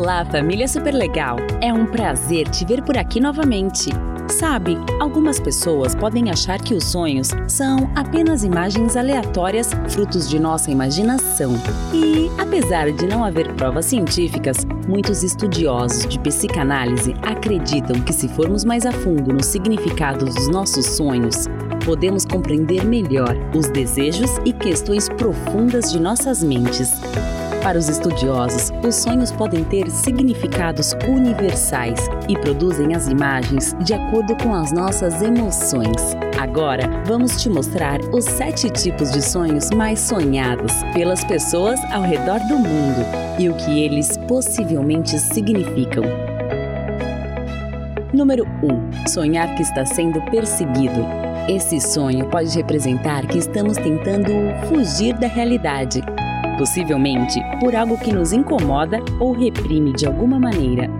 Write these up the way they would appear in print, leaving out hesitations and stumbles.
Olá, família super legal! É um prazer te ver por aqui novamente. Sabe, algumas pessoas podem achar que os sonhos são apenas imagens aleatórias, frutos de nossa imaginação. E, apesar de não haver provas científicas, muitos estudiosos de psicanálise acreditam que se formos mais a fundo no significado dos nossos sonhos, podemos compreender melhor os desejos e questões profundas de nossas mentes. Para os estudiosos, os sonhos podem ter significados universais e produzem as imagens de acordo com as nossas emoções. Agora, vamos te mostrar os 7 tipos de sonhos mais sonhados pelas pessoas ao redor do mundo e o que eles possivelmente significam. Número 1. Sonhar que está sendo perseguido. Esse sonho pode representar que estamos tentando fugir da realidade, possivelmente por algo que nos incomoda ou reprime de alguma maneira.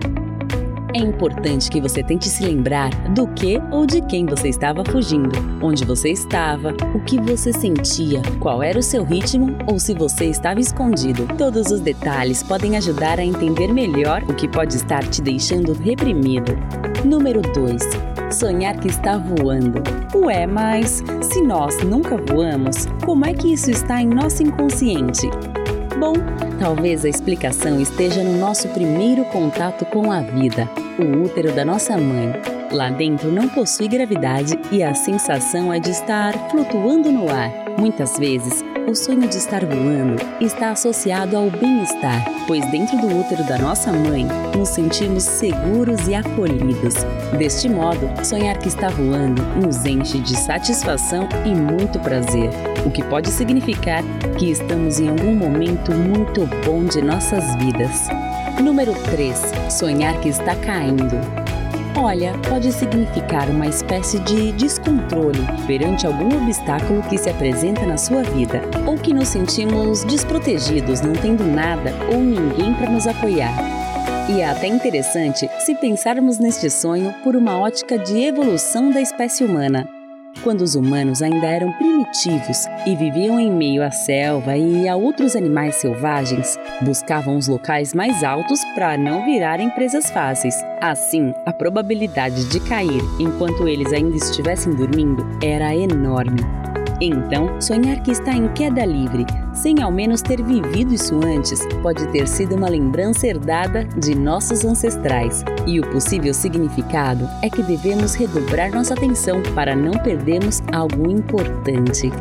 É importante que você tente se lembrar do que ou de quem você estava fugindo, onde você estava, o que você sentia, qual era o seu ritmo ou se você estava escondido. Todos os detalhes podem ajudar a entender melhor o que pode estar te deixando reprimido. Número 2. Sonhar que está voando. Ué, mas se nós nunca voamos, como é que isso está em nosso inconsciente? Bom, talvez a explicação esteja no nosso primeiro contato com a vida, o útero da nossa mãe. Lá dentro não possui gravidade e a sensação é de estar flutuando no ar. Muitas vezes, o sonho de estar voando está associado ao bem-estar, pois dentro do útero da nossa mãe, nos sentimos seguros e acolhidos. Deste modo, sonhar que está voando nos enche de satisfação e muito prazer, o que pode significar que estamos em algum momento muito bom de nossas vidas. Número 3. Sonhar que está caindo. Olha, pode significar uma espécie de descontrole perante algum obstáculo que se apresenta na sua vida, ou que nos sentimos desprotegidos, não tendo nada ou ninguém para nos apoiar. E é até interessante se pensarmos neste sonho por uma ótica de evolução da espécie humana. Quando os humanos ainda eram primitivos e viviam em meio à selva e a outros animais selvagens, buscavam os locais mais altos para não virarem presas fáceis. Assim, a probabilidade de cair enquanto eles ainda estivessem dormindo era enorme. Então, sonhar que está em queda livre, sem ao menos ter vivido isso antes, pode ter sido uma lembrança herdada de nossos ancestrais. E o possível significado é que devemos redobrar nossa atenção para não perdermos algo importante.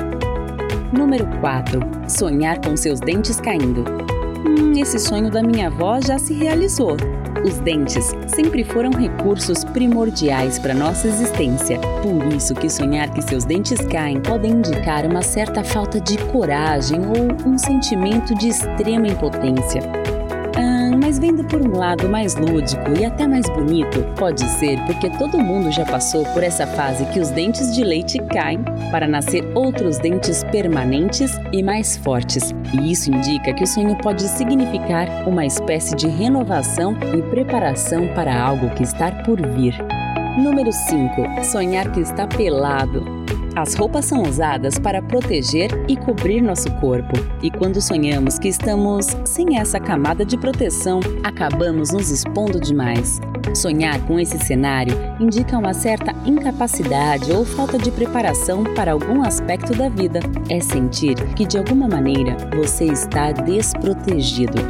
Número 4. Sonhar com seus dentes caindo. Esse sonho da minha avó já se realizou. Os dentes sempre foram recursos primordiais para nossa existência. Por isso que sonhar que seus dentes caem pode indicar uma certa falta de coragem ou um sentimento de extrema impotência. Mas vendo por um lado mais lúdico e até mais bonito, pode ser porque todo mundo já passou por essa fase que os dentes de leite caem para nascer outros dentes permanentes e mais fortes. E isso indica que o sonho pode significar uma espécie de renovação e preparação para algo que está por vir. Número 5. Sonhar que está pelado. As roupas são usadas para proteger e cobrir nosso corpo. E quando sonhamos que estamos sem essa camada de proteção, acabamos nos expondo demais. Sonhar com esse cenário indica uma certa incapacidade ou falta de preparação para algum aspecto da vida. É sentir que, de alguma maneira, você está desprotegido.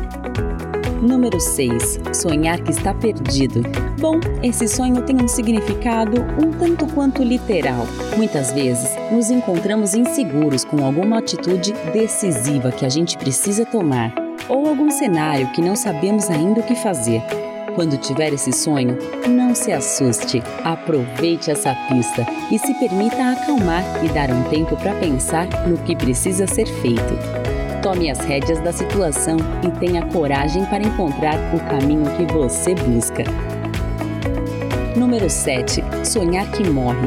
Número 6. Sonhar que está perdido. Bom, esse sonho tem um significado um tanto quanto literal. Muitas vezes, nos encontramos inseguros com alguma atitude decisiva que a gente precisa tomar, ou algum cenário que não sabemos ainda o que fazer. Quando tiver esse sonho, não se assuste. Aproveite essa pista e se permita acalmar e dar um tempo para pensar no que precisa ser feito. Tome as rédeas da situação e tenha coragem para encontrar o caminho que você busca. Número 7. Sonhar que morre.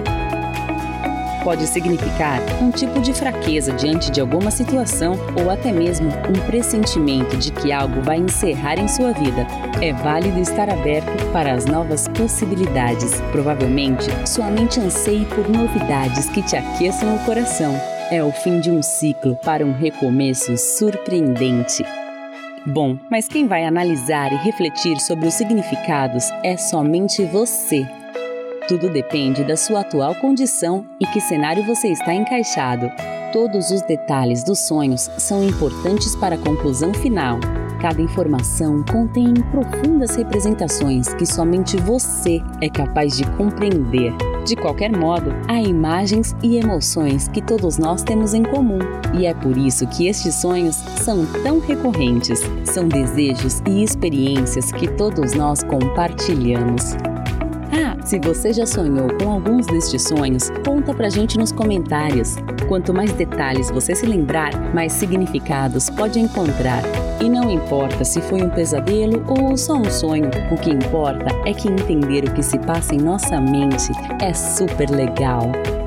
Pode significar um tipo de fraqueza diante de alguma situação ou até mesmo um pressentimento de que algo vai encerrar em sua vida. É válido estar aberto para as novas possibilidades. Provavelmente, sua mente anseie por novidades que te aqueçam o coração. É o fim de um ciclo para um recomeço surpreendente. Bom, mas quem vai analisar e refletir sobre os significados é somente você. Tudo depende da sua atual condição e que cenário você está encaixado. Todos os detalhes dos sonhos são importantes para a conclusão final. Cada informação contém profundas representações que somente você é capaz de compreender. De qualquer modo, há imagens e emoções que todos nós temos em comum. E é por isso que estes sonhos são tão recorrentes. São desejos e experiências que todos nós compartilhamos. Se você já sonhou com alguns destes sonhos, conta pra gente nos comentários. Quanto mais detalhes você se lembrar, mais significados pode encontrar. E não importa se foi um pesadelo ou só um sonho, o que importa é que entender o que se passa em nossa mente é super legal.